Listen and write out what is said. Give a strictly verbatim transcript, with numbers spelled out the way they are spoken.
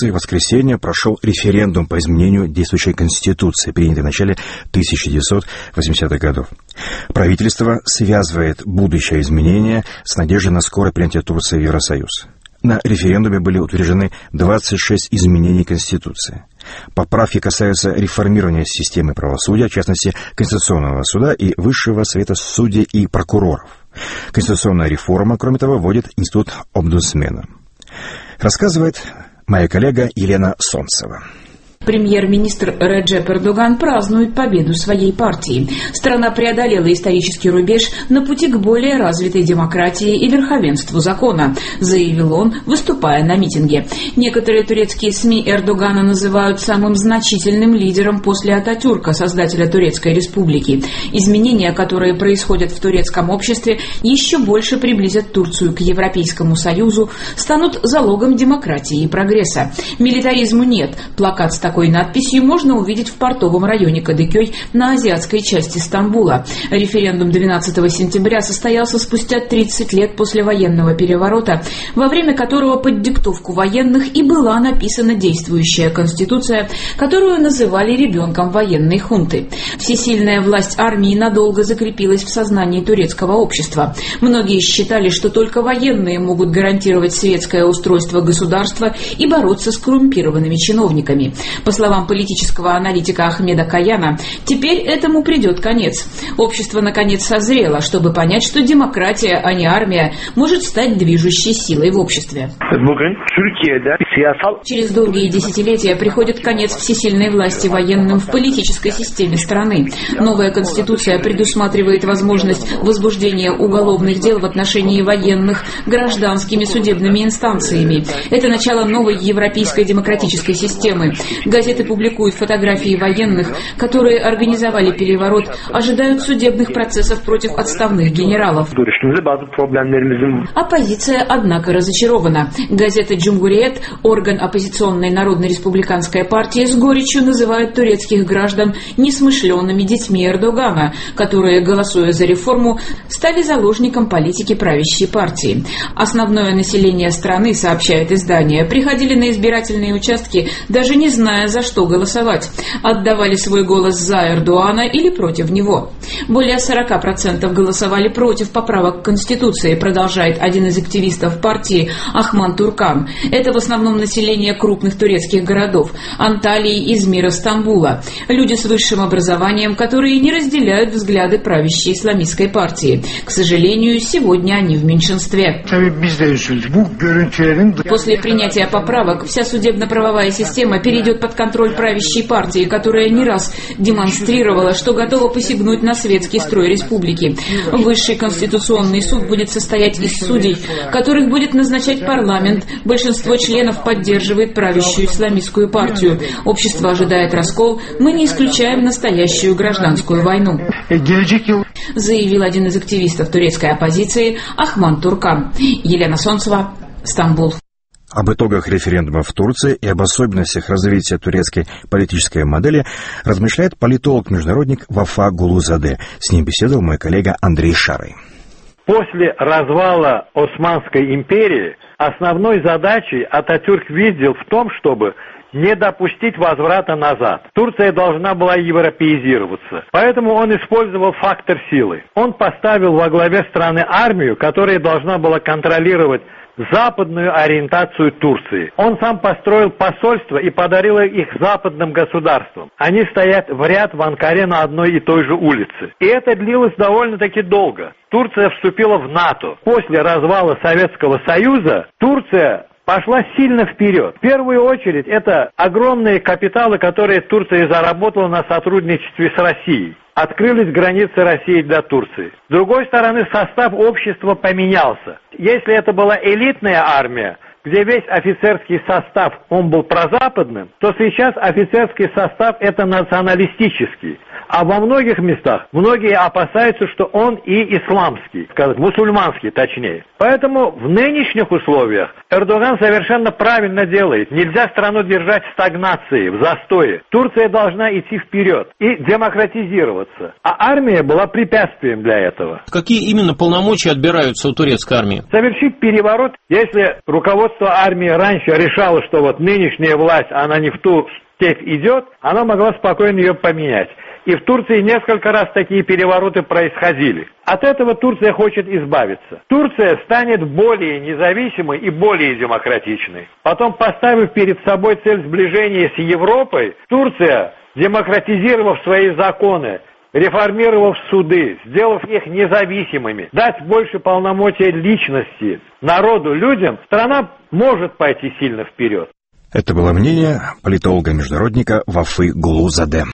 Турции в воскресенье прошел референдум по изменению действующей конституции, принятой в начале тысяча девятьсот восьмидесятых годов. Правительство связывает будущее изменение с надеждой на скорое принятие Турции в Евросоюз. На референдуме были утверждены двадцать шесть изменений Конституции. Поправки касаются реформирования системы правосудия, в частности, Конституционного суда и Высшего совета судей и прокуроров. Конституционная реформа, кроме того, вводит институт омбудсмена. Рассказывает моя коллега Елена Солнцева. Премьер-министр Реджеп Эрдоган празднует победу своей партии. Страна преодолела исторический рубеж на пути к более развитой демократии и верховенству закона, заявил он, выступая на митинге. Некоторые турецкие СМИ Эрдогана называют самым значительным лидером после Ататюрка, создателя Турецкой республики. Изменения, которые происходят в турецком обществе, еще больше приблизят Турцию к Европейскому Союзу, станут залогом демократии и прогресса. Милитаризму нет. Плакат с такой надписью можно увидеть в портовом районе Кадыкёй на азиатской части Стамбула. Референдум двенадцатого сентября состоялся спустя тридцать лет после военного переворота, во время которого под диктовку военных и была написана действующая конституция, которую называли ребенком военной хунты. Всесильная власть армии надолго закрепилась в сознании турецкого общества. Многие считали, что только военные могут гарантировать светское устройство государства и бороться с коррумпированными чиновниками. По словам политического аналитика Ахмеда Каяна, теперь этому придет конец. Общество наконец созрело, чтобы понять, что демократия, а не армия, может стать движущей силой в обществе. Через долгие десятилетия приходит конец всесильной власти военным в политической системе страны. Новая конституция предусматривает возможность возбуждения уголовных дел в отношении военных гражданскими судебными инстанциями. Это начало новой европейской демократической системы. Газеты публикуют фотографии военных, которые организовали переворот, ожидают судебных процессов против отставных генералов. Оппозиция, однако, разочарована. Газета «Джумгуриет», орган оппозиционной Народно-республиканской партии, с горечью называет турецких граждан несмышленными детьми Эрдогана, которые, голосуя за реформу, стали заложником политики правящей партии. Основное население страны, сообщает издание, приходили на избирательные участки, даже не зная, за что голосовать. Отдавали свой голос за Эрдогана или против него. Более сорок процентов голосовали против поправок к Конституции, продолжает один из активистов партии Ахман Туркан. Это в основном население крупных турецких городов – Анталии, Измира, Стамбула. Люди с высшим образованием, которые не разделяют взгляды правящей исламистской партии. К сожалению, сегодня они в меньшинстве. После принятия поправок вся судебно-правовая система перейдет под контроль правящей партии, которая не раз демонстрировала, что готова посягнуть на светский строй республики. Высший конституционный суд будет состоять из судей, которых будет назначать парламент. Большинство членов поддерживает правящую исламистскую партию. Общество ожидает раскол. Мы не исключаем настоящую гражданскую войну, заявил один из активистов турецкой оппозиции Ахман Туркан. Елена Солнцева, Стамбул. Об итогах референдума в Турции и об особенностях развития турецкой политической модели размышляет политолог-международник Вафа Гулузаде. С ним беседовал мой коллега Андрей Шарый. После развала Османской империи основной задачей Ататюрк видел в том, чтобы не допустить возврата назад. Турция должна была европеизироваться. Поэтому он использовал фактор силы. Он поставил во главе страны армию, которая должна была контролировать западную ориентацию Турции. Он сам построил посольство и подарил их западным государствам. Они стоят в ряд в Анкаре на одной и той же улице. И это длилось довольно-таки долго. Турция вступила в НАТО. После развала Советского Союза Турция пошла сильно вперед. В первую очередь, это огромные капиталы, которые Турция заработала на сотрудничестве с Россией. Открылись границы России для Турции. С другой стороны, состав общества поменялся. Если это была элитная армия, где весь офицерский состав, он был прозападным, то сейчас офицерский состав это националистический. А во многих местах многие опасаются, что он и исламский, сказать, мусульманский точнее. Поэтому в нынешних условиях Эрдоган совершенно правильно делает. Нельзя страну держать в стагнации, в застое. Турция должна идти вперед и демократизироваться. А армия была препятствием для этого. Какие именно полномочия отбираются у турецкой армии? Совершить переворот, если руководство руководство армии раньше решало, что вот нынешняя власть, она не в ту степь идет, она могла спокойно ее поменять. И в Турции несколько раз такие перевороты происходили. От этого Турция хочет избавиться. Турция станет более независимой и более демократичной. Потом, поставив перед собой цель сближения с Европой, Турция, демократизировав свои законы, реформировав суды, сделав их независимыми, дать больше полномочий личности, народу, людям, страна может пойти сильно вперед. Это было мнение политолога-международника Вафы Гулузаде.